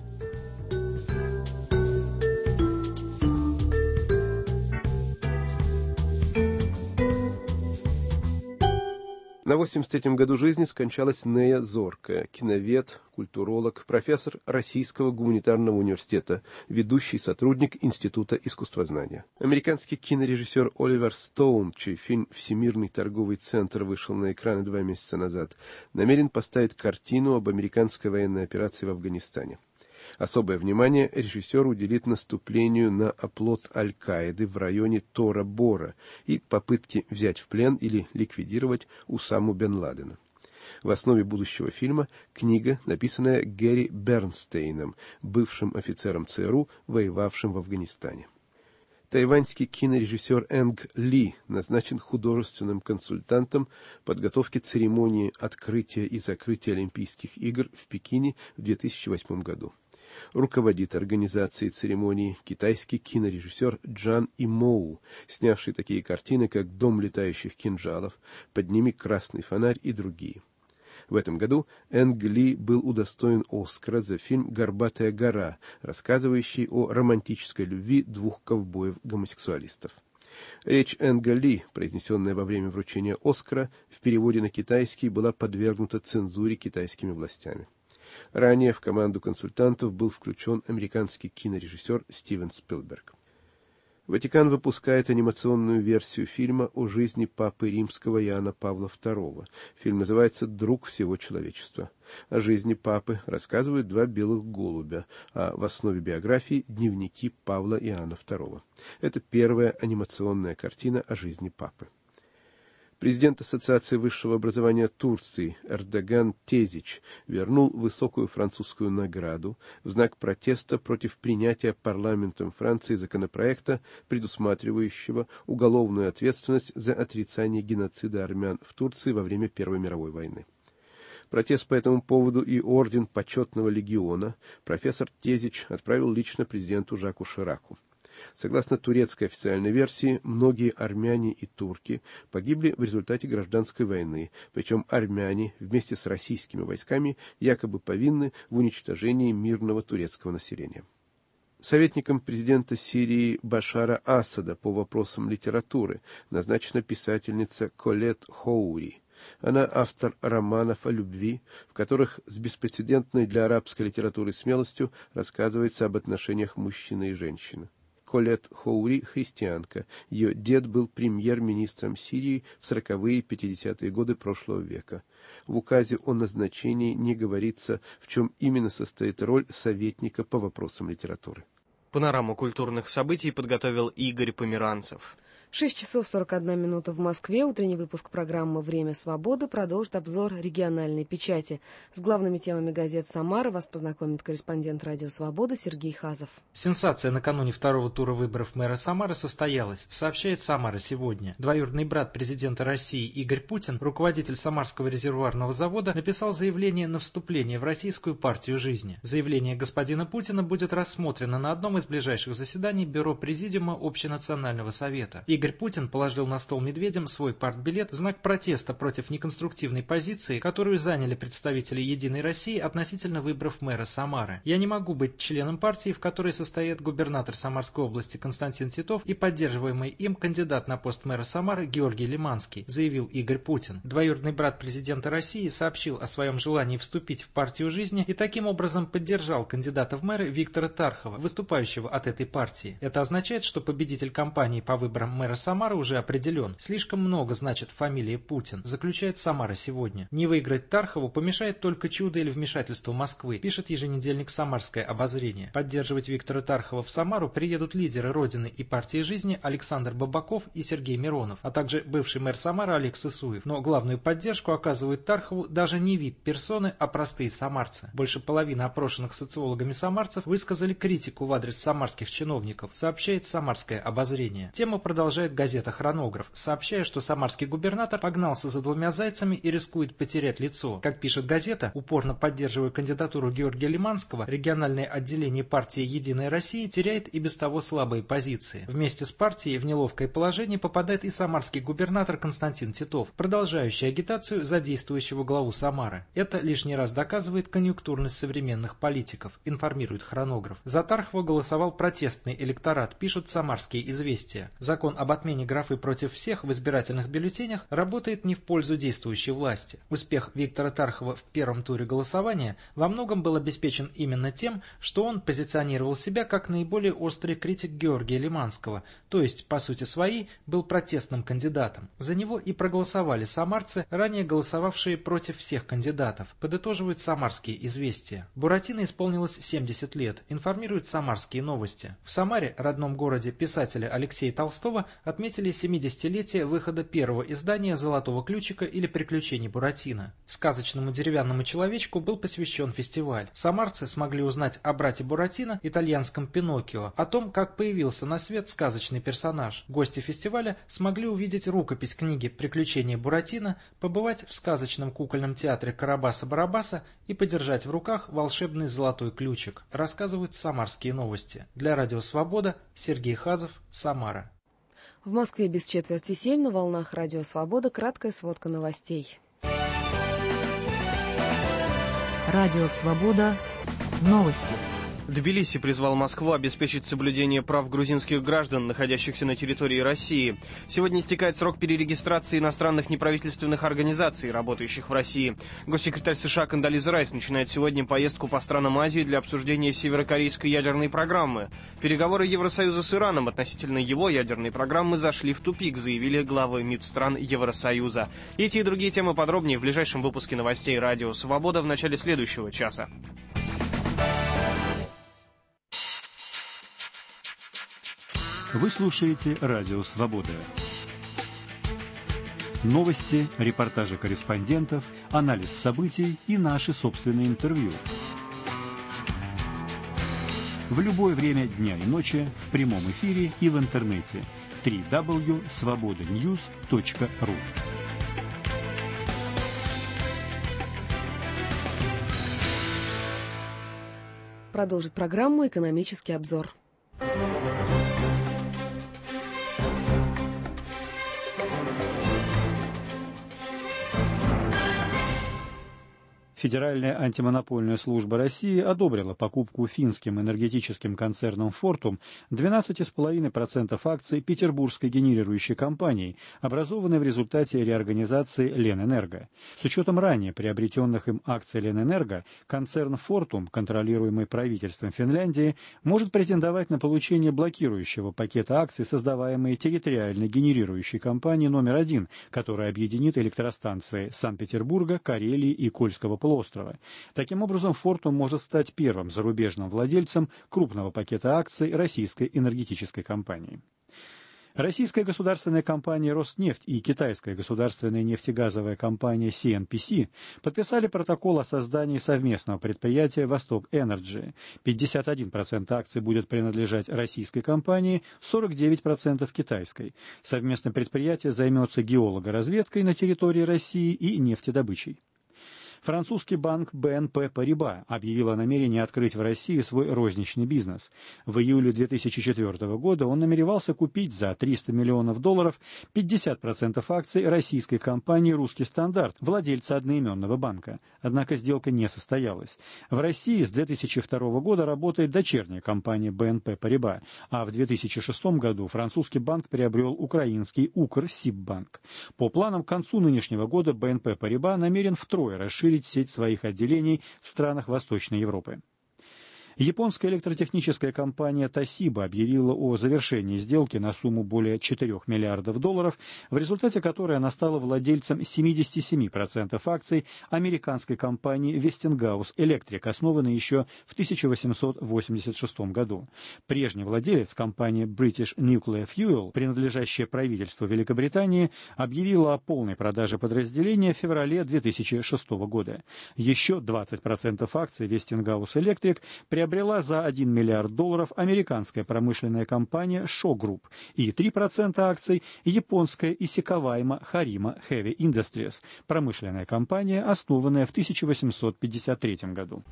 На 83-м году жизни скончалась Нея Зорко, киновед, культуролог, профессор Российского гуманитарного университета, ведущий сотрудник Института искусствознания. Американский кинорежиссер Оливер Стоун, чей фильм «Всемирный торговый центр» вышел на экраны 2 месяца назад, намерен поставить картину об американской военной операции в Афганистане. Особое внимание режиссер уделит наступлению на оплот Аль-Каиды в районе Тора-Бора и попытке взять в плен или ликвидировать Усаму бен Ладена. В основе будущего фильма книга, написанная Гэри Бернстейном, бывшим офицером ЦРУ, воевавшим в Афганистане. Тайваньский кинорежиссер Энг Ли назначен художественным консультантом подготовки церемонии открытия и закрытия Олимпийских игр в Пекине в 2008 году. Руководит организацией церемонии китайский кинорежиссер Джан Имоу, снявший такие картины, как «Дом летающих кинжалов», «Подними красный фонарь» и другие. В этом году Энг Ли был удостоен Оскара за фильм «Горбатая гора», рассказывающий о романтической любви 2 ковбоев-гомосексуалистов. Речь Энга Ли, произнесенная во время вручения Оскара, в переводе на китайский была подвергнута цензуре китайскими властями. Ранее в команду консультантов был включен американский кинорежиссер Стивен Спилберг. Ватикан выпускает анимационную версию фильма о жизни папы римского Иоанна Павла II. Фильм называется «Друг всего человечества». О жизни папы рассказывают 2 белых голубя, а в основе биографии дневники Павла Иоанна II. Это первая анимационная картина о жизни папы. Президент Ассоциации высшего образования Турции Эрдоган Тезич вернул высокую французскую награду в знак протеста против принятия парламентом Франции законопроекта, предусматривающего уголовную ответственность за отрицание геноцида армян в Турции во время Первой мировой войны. Протест по этому поводу и орден почетного легиона профессор Тезич отправил лично президенту Жаку Шираку. Согласно турецкой официальной версии, многие армяне и турки погибли в результате гражданской войны, причем армяне вместе с российскими войсками якобы повинны в уничтожении мирного турецкого населения. Советником президента Сирии Башара Асада по вопросам литературы назначена писательница Колет Хоури. Она автор романов о любви, в которых с беспрецедентной для арабской литературы смелостью рассказывается об отношениях мужчины и женщины. Колет Хоури – христианка. Ее дед был премьер-министром Сирии в 40-е и 50-е годы прошлого века. В указе о назначении не говорится, в чем именно состоит роль советника по вопросам литературы. Панораму культурных событий подготовил Игорь Померанцев. 6 часов 41 минута в Москве. Утренний выпуск программы «Время свободы» продолжит обзор региональной печати. С главными темами газет «Самара» вас познакомит корреспондент «Радио Свобода» Сергей Хазов. Сенсация накануне второго тура выборов мэра Самары состоялась, сообщает «Самара сегодня». Двоюродный брат президента России Игорь Путин, руководитель Самарского резервуарного завода, написал заявление на вступление в Российскую партию жизни. Заявление господина Путина будет рассмотрено на одном из ближайших заседаний Бюро Президиума Общенационального совета. Игорь Путин положил на стол медведям свой партбилет в знак протеста против неконструктивной позиции, которую заняли представители «Единой России» относительно выборов мэра Самары. «Я не могу быть членом партии, в которой состоят губернатор Самарской области Константин Титов и поддерживаемый им кандидат на пост мэра Самары Георгий Лиманский», заявил Игорь Путин. Двоюродный брат президента России сообщил о своем желании вступить в партию жизни и таким образом поддержал кандидата в мэры Виктора Тархова, выступающего от этой партии. Это означает, что победитель кампании по выборам мэра Самары уже определен. Слишком много значит фамилия Путин, заключает «Самара сегодня». Не выиграть Тархову помешает только чудо или вмешательство Москвы, пишет еженедельник «Самарское обозрение». Поддерживать Виктора Тархова в Самару приедут лидеры Родины и партии жизни Александр Бабаков и Сергей Миронов, а также бывший мэр Самары Олег Сысуев. Но главную поддержку оказывают Тархову даже не вид персоны, а простые самарцы. Больше половины опрошенных социологами самарцев высказали критику в адрес самарских чиновников, сообщает «Самарское обозрение». Тему продолжает газета «Хронограф», сообщая, что самарский губернатор погнался за двумя зайцами и рискует потерять лицо. Как пишет газета, упорно поддерживая кандидатуру Георгия Лиманского, региональное отделение партии «Единая Россия» теряет и без того слабые позиции. Вместе с партией в неловкое положение попадает и самарский губернатор Константин Титов, продолжающий агитацию за действующего главу Самары. Это лишний раз доказывает конъюнктурность современных политиков, информирует «Хронограф». За Тархова голосовал протестный электорат, пишут «Самарские известия». Закон об отмене графы «против всех» в избирательных бюллетенях работает не в пользу действующей власти. Успех Виктора Тархова в первом туре голосования во многом был обеспечен именно тем, что он позиционировал себя как наиболее острый критик Георгия Лиманского, то есть, по сути своей, был протестным кандидатом. За него и проголосовали самарцы, ранее голосовавшие против всех кандидатов, подытоживают «Самарские известия». Буратино исполнилось 70 лет, информируют «Самарские новости». В Самаре, родном городе писателя Алексея Толстого, отметили 70-летие выхода первого издания «Золотого ключика» или «Приключений Буратино». Сказочному деревянному человечку был посвящен фестиваль. Самарцы смогли узнать о брате Буратино, итальянском Пиноккио, о том, как появился на свет сказочный персонаж. Гости фестиваля смогли увидеть рукопись книги «Приключения Буратино», побывать в сказочном кукольном театре Карабаса-Барабаса и подержать в руках волшебный золотой ключик, рассказывают «Самарские новости». Для Радио Свобода Сергей Хазов, Самара. В Москве без четверти 7 на волнах «Радио Свобода» краткая сводка новостей. Радио Свобода. Новости. Тбилиси призвал Москву обеспечить соблюдение прав грузинских граждан, находящихся на территории России. Сегодня истекает срок перерегистрации иностранных неправительственных организаций, работающих в России. Госсекретарь США Кондолиза Райс начинает сегодня поездку по странам Азии для обсуждения северокорейской ядерной программы. Переговоры Евросоюза с Ираном относительно его ядерной программы зашли в тупик, заявили главы МИД стран Евросоюза. Эти и другие темы подробнее в ближайшем выпуске новостей «Радио Свобода» в начале следующего часа. Вы слушаете «Радио Свобода». Новости, репортажи корреспондентов, анализ событий и наши собственные интервью. В любое время дня и ночи, в прямом эфире и в интернете. www.svobodanews.ru. Продолжит программу «Экономический обзор». Федеральная антимонопольная служба России одобрила покупку финским энергетическим концерном «Фортум» 12,5% акций петербургской генерирующей компании, образованной в результате реорганизации Ленэнерго. С учетом ранее приобретенных им акций Ленэнерго, концерн «Фортум», контролируемый правительством Финляндии, может претендовать на получение блокирующего пакета акций, создаваемой территориальной генерирующей компанией номер 1, которая объединит электростанции Санкт-Петербурга, Карелии и Кольского полуострова. Таким образом, «Фортум» может стать первым зарубежным владельцем крупного пакета акций российской энергетической компании. Российская государственная компания «Роснефть» и китайская государственная нефтегазовая компания CNPC подписали протокол о создании совместного предприятия «Восток Энерджи». 51% акций будет принадлежать российской компании, 49% китайской. Совместное предприятие займется геологоразведкой на территории России и нефтедобычей. Французский банк BNP Paribas объявил о намерении открыть в России свой розничный бизнес. В июле 2004 года он намеревался купить за $300 миллионов 50% акций российской компании «Русский стандарт», владельца одноименного банка. Однако сделка не состоялась. В России с 2002 года работает дочерняя компания BNP Paribas, а в 2006 году французский банк приобрел украинский Укрсиббанк. По планам, к концу нынешнего года BNP Paribas намерен втрое расширить сеть своих отделений в странах Восточной Европы. Японская электротехническая компания Toshiba объявила о завершении сделки на сумму более $4 миллиардов, в результате которой она стала владельцем 77% акций американской компании Westinghouse Electric, основанной еще в 1886 году. Прежний владелец, компания British Nuclear Fuel, принадлежащая правительству Великобритании, объявила о полной продаже подразделения в феврале 2006 года. Еще 20% акций Westinghouse Electric приобрела за $1 миллиард американская промышленная компания Shaw Group и 3% акций японская Исикавайма Харима Heavy Industries, промышленная компания, основанная в 1853 году.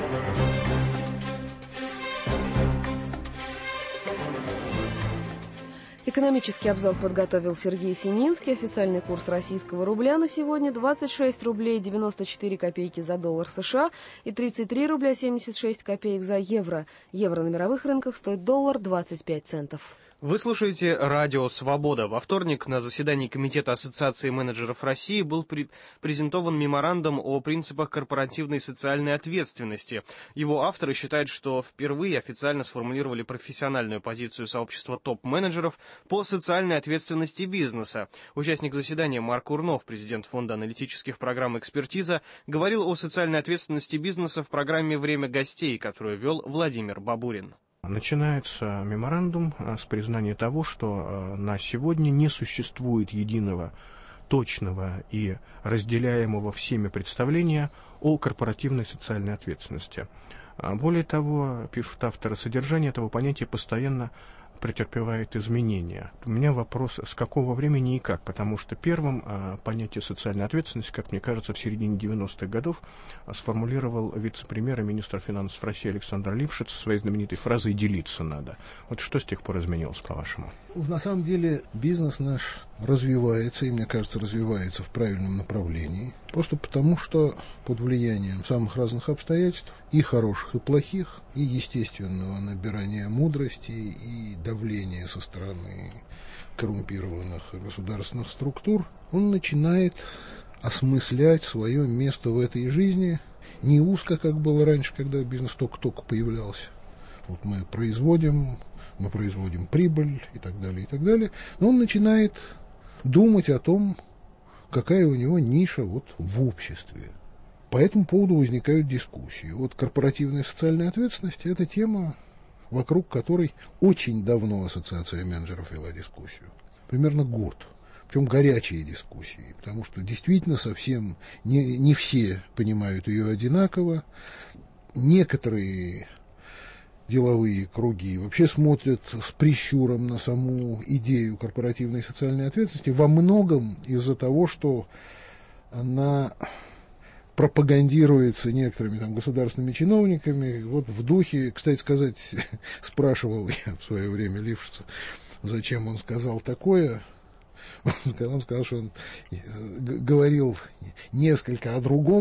Экономический обзор подготовил Сергей Сининский. Официальный курс российского рубля на сегодня 26 рублей 94 копейки за доллар США и 33 рубля 76 копеек за евро. Евро на мировых рынках стоит доллар 25 центов. Вы слушаете «Радио Свобода». Во вторник на заседании Комитета Ассоциации менеджеров России был презентован меморандум о принципах корпоративной социальной ответственности. Его авторы считают, что впервые официально сформулировали профессиональную позицию сообщества топ-менеджеров по социальной ответственности бизнеса. Участник заседания Марк Урнов, президент Фонда аналитических программ «Экспертиза», говорил о социальной ответственности бизнеса в программе «Время гостей», которую вел Владимир Бабурин. Начинается меморандум с признания того, что на сегодня не существует единого, точного и разделяемого всеми представления о корпоративной социальной ответственности. Более того, пишут авторы, содержание этого понятия постоянно претерпевает изменения. У меня вопрос, с какого времени и как, потому что первым понятие социальной ответственности, как мне кажется, в середине 90-х годов сформулировал вице-премьер и министр финансов России Александр Лившиц своей знаменитой фразой «делиться надо». Вот что с тех пор изменилось, по-вашему? На самом деле бизнес наш развивается, и, мне кажется, развивается в правильном направлении. Просто потому, что под влиянием самых разных обстоятельств, и хороших, и плохих, и естественного набирания мудрости, и давления со стороны коррумпированных государственных структур, он начинает осмыслять свое место в этой жизни не узко, как было раньше, когда бизнес только-только появлялся. Вот мы производим прибыль и так далее, но он начинает думать о том, какая у него ниша в обществе. По этому поводу возникают дискуссии. Корпоративная социальная ответственность – это тема, вокруг которой очень давно Ассоциация менеджеров вела дискуссию. Примерно год. Причем горячие дискуссии, потому что действительно совсем не все понимают ее одинаково. Некоторые деловые круги вообще смотрят с прищуром на саму идею корпоративной социальной ответственности, во многом из-за того, что она пропагандируется некоторыми государственными чиновниками. В духе, кстати сказать, спрашивал я в свое время Лившица, зачем он сказал такое. Он сказал, что он говорил несколько о другом,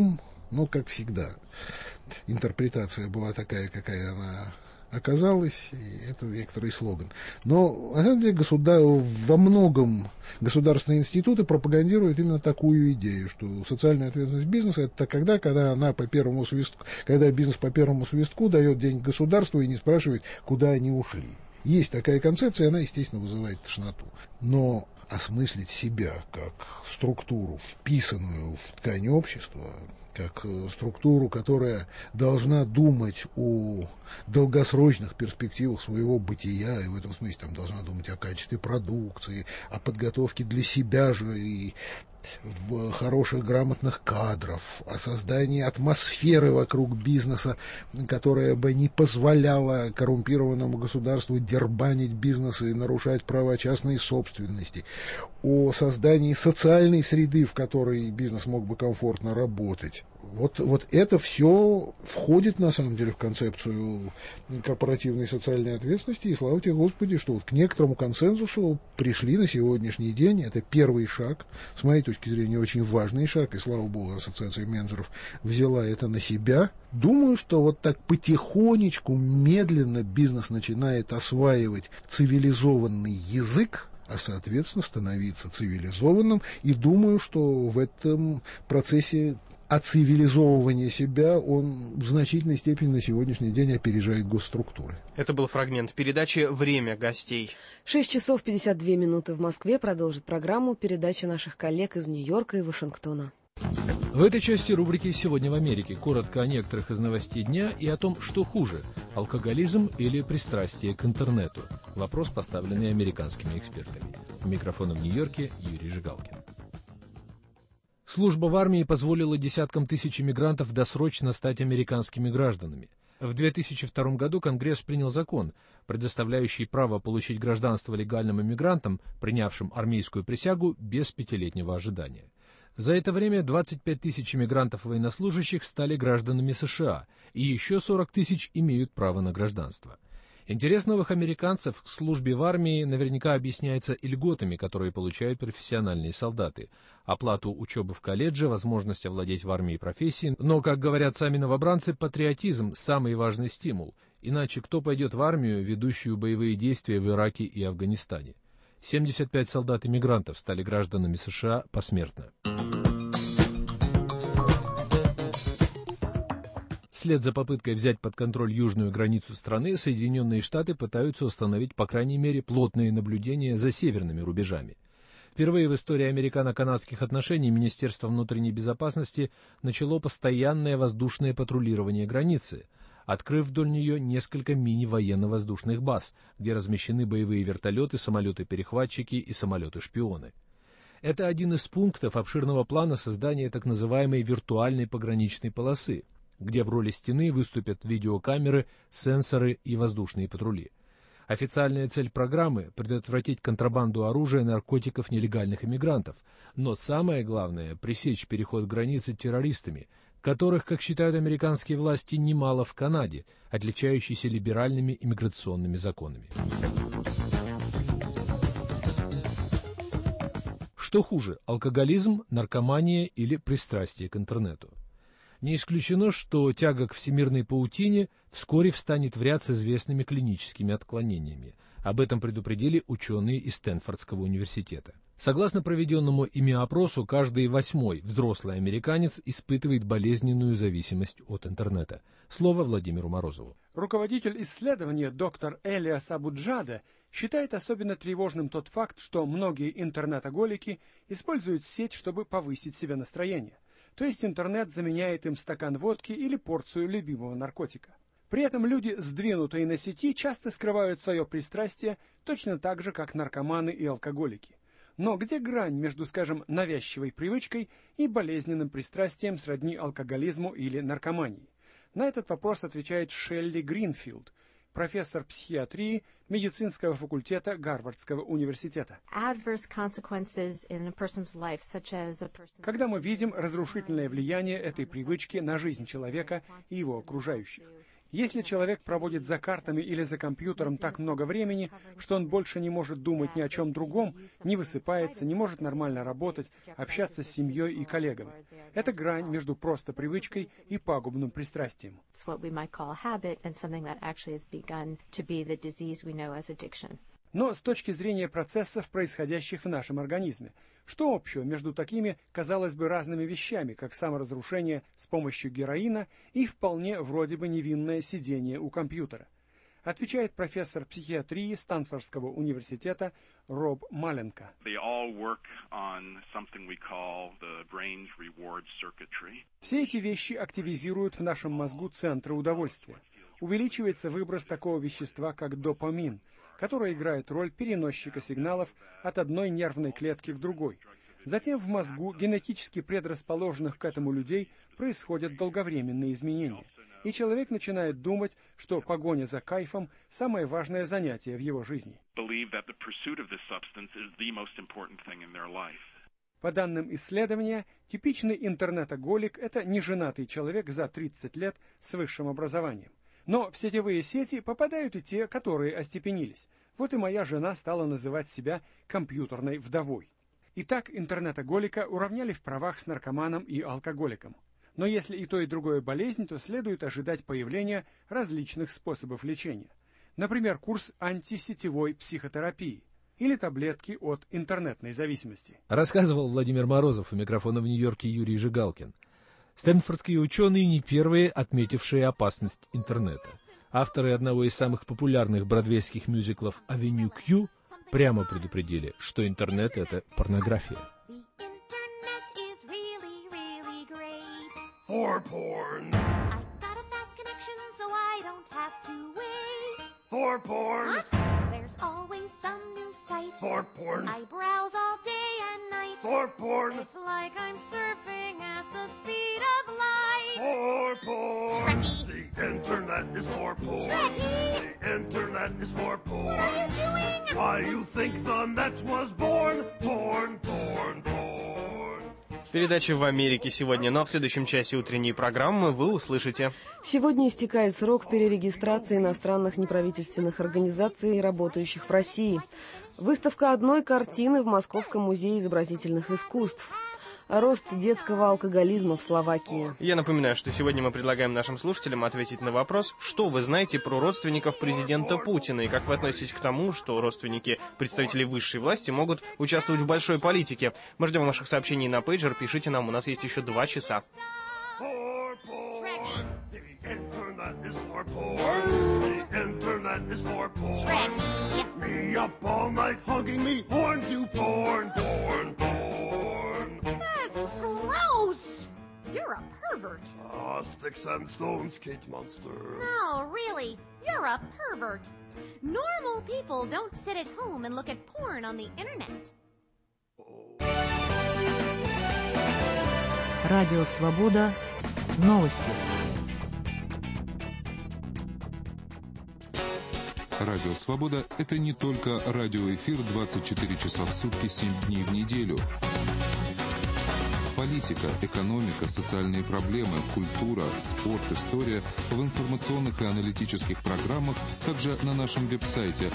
Но, как всегда, интерпретация была такая, какая она оказалась, и это некоторый слоган. Но, на самом деле, во многом государственные институты пропагандируют именно такую идею, что социальная ответственность бизнеса — это когда она по первому свистку, когда бизнес по первому свистку дает деньги государству и не спрашивает, куда они ушли. Есть такая концепция, она, естественно, вызывает тошноту. Но осмыслить себя как структуру, вписанную в ткань общества, как структуру, которая должна думать о долгосрочных перспективах своего бытия, и в этом смысле там должна думать о качестве продукции, о подготовке для себя же и в хороших, грамотных кадров, о создании атмосферы вокруг бизнеса, которая бы не позволяла коррумпированному государству дербанить бизнес и нарушать права частной собственности, о создании социальной среды, в которой бизнес мог бы комфортно работать. Вот это все входит, на самом деле, в концепцию корпоративной социальной ответственности, и слава тебе, Господи, что вот к некоторому консенсусу пришли на сегодняшний день. Это первый шаг, с моей точки зрения, очень важный шаг, и, слава Богу, Ассоциация менеджеров взяла это на себя. Думаю, что вот так потихонечку, медленно бизнес начинает осваивать цивилизованный язык, а, соответственно, становиться цивилизованным, и думаю, что в этом процессе оцивилизовывания себя он в значительной степени на сегодняшний день опережает госструктуры. Это был фрагмент передачи «Время гостей». 6 часов 52 минуты в Москве. Продолжит программу передача наших коллег из Нью-Йорка и Вашингтона. В этой части рубрики «Сегодня в Америке» коротко о некоторых из новостей дня и о том, что хуже – алкоголизм или пристрастие к интернету. Вопрос, поставленный американскими экспертами. У микрофона в Нью-Йорке Юрий Жигалкин. Служба в армии позволила десяткам тысяч иммигрантов досрочно стать американскими гражданами. В 2002 году Конгресс принял закон, предоставляющий право получить гражданство легальным иммигрантам, принявшим армейскую присягу, без 5-летнего ожидания. За это время 25 тысяч иммигрантов-военнослужащих стали гражданами США, и еще 40 тысяч имеют право на гражданство. Интерес новых американцев к службе в армии наверняка объясняется и льготами, которые получают профессиональные солдаты, оплату учебы в колледже, возможность овладеть в армии профессией, но, как говорят сами новобранцы, патриотизм – самый важный стимул, иначе кто пойдет в армию, ведущую боевые действия в Ираке и Афганистане? 75 солдат-иммигрантов стали гражданами США посмертно. Вслед за попыткой взять под контроль южную границу страны, Соединенные Штаты пытаются установить, по крайней мере, плотные наблюдения за северными рубежами. Впервые в истории американо-канадских отношений Министерство внутренней безопасности начало постоянное воздушное патрулирование границы, открыв вдоль нее несколько мини-военно-воздушных баз, где размещены боевые вертолеты, самолеты-перехватчики и самолеты-шпионы. Это один из пунктов обширного плана создания так называемой виртуальной пограничной полосы, где в роли стены выступят видеокамеры, сенсоры и воздушные патрули. Официальная цель программы – предотвратить контрабанду оружия, наркотиков, нелегальных иммигрантов. Но самое главное – пресечь переход границы террористами, которых, как считают американские власти, немало в Канаде, отличающейся либеральными иммиграционными законами. Что хуже – алкоголизм, наркомания или пристрастие к интернету? Не исключено, что тяга к всемирной паутине вскоре встанет в ряд с известными клиническими отклонениями. Об этом предупредили ученые из Стэнфордского университета. Согласно проведенному ими опросу, каждый 8-й взрослый американец испытывает болезненную зависимость от интернета. Слово Владимиру Морозову. Руководитель исследования доктор Элиас Абуджаде считает особенно тревожным тот факт, что многие интернетоголики используют сеть, чтобы повысить себе настроение. То есть интернет заменяет им стакан водки или порцию любимого наркотика. При этом люди, сдвинутые на сети, часто скрывают свое пристрастие точно так же, как наркоманы и алкоголики. Но где грань между, скажем, навязчивой привычкой и болезненным пристрастием сродни алкоголизму или наркомании? На этот вопрос отвечает Шелли Гринфилд, профессор психиатрии медицинского факультета Гарвардского университета. Когда мы видим разрушительное влияние этой привычки на жизнь человека и его окружающих, Если человек проводит за картами или за компьютером так много времени, что он больше не может думать ни о чем другом, не высыпается, не может нормально работать, общаться с семьей и коллегами. Это грань между просто привычкой и пагубным пристрастием. Но с точки зрения процессов, происходящих в нашем организме, что общего между такими, казалось бы, разными вещами, как саморазрушение с помощью героина и вполне вроде бы невинное сидение у компьютера? Отвечает профессор психиатрии Стэнфордского университета Роб Маленко. Все эти вещи активизируют в нашем мозгу центры удовольствия. Увеличивается выброс такого вещества, как допамин, которое играет роль переносчика сигналов от одной нервной клетки к другой. Затем в мозгу генетически предрасположенных к этому людей происходят долговременные изменения. И человек начинает думать, что погоня за кайфом – самое важное занятие в его жизни. По данным исследования, типичный интернетоголик – это неженатый человек за 30 лет с высшим образованием. Но в сетевые сети попадают и те, которые остепенились. Вот и моя жена стала называть себя компьютерной вдовой. Итак, интернетоголика уравняли в правах с наркоманом и алкоголиком. Но если и то, и другое болезнь, то следует ожидать появления различных способов лечения. Например, курс антисетевой психотерапии или таблетки от интернетной зависимости. Рассказывал Владимир Морозов, у микрофона в Нью-Йорке Юрий Жигалкин. Стэнфордские ученые не первые, отметившие опасность интернета. Авторы одного из самых популярных бродвейских мюзиклов «Авеню Q» прямо предупредили, что интернет — это порнография. For porn. I got a fast connection, so I don't have to wait. For porn. What? There's always some new site. For porn. I browse all day and night. For porn. It's like I'm surfing at the speed of light. For porn. Trekkie. The internet is for porn. Trekkie. The internet is for porn. What are you doing? Why you think the net was born? Porn, porn, porn. Передача в Америке сегодня, но в следующем часе утренней программы вы услышите. Сегодня истекает срок перерегистрации иностранных неправительственных организаций, работающих в России. Выставка одной картины в Московском музее изобразительных искусств. Рост детского алкоголизма в Словакии. Я напоминаю, что сегодня мы предлагаем нашим слушателям ответить на вопрос, что вы знаете про родственников президента Путина, и как вы относитесь к тому, что родственники представителей высшей власти могут участвовать в большой политике. Мы ждем ваших сообщений на пейджер, пишите нам, у нас есть еще 2 часа. Gross! You're a pervert. Sticks and stones, Kate Monster. No, really, you're a pervert. Normal people don't sit at home and look at porn on the internet. Радио Свобода. Новости. Радио Свобода – это не только радиоэфир 24 часа в сутки, 7 дней в неделю. Политика, экономика, социальные проблемы, культура, спорт, история в информационных и аналитических программах, также на нашем веб-сайте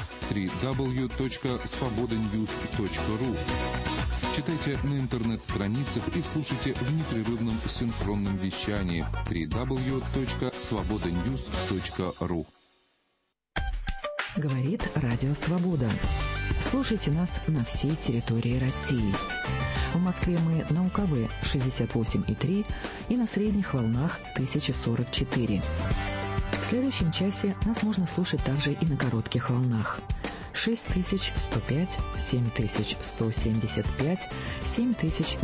www.svobodanews.ru. Читайте на интернет-страницах и слушайте в непрерывном синхронном вещании www.svobodanews.ru. Говорит Радио Свобода. Слушайте нас на всей территории России. В Москве мы на УКВ 68,3 и на средних волнах 1044. В следующем часе нас можно слушать также и на коротких волнах. 6105, 7175, 7000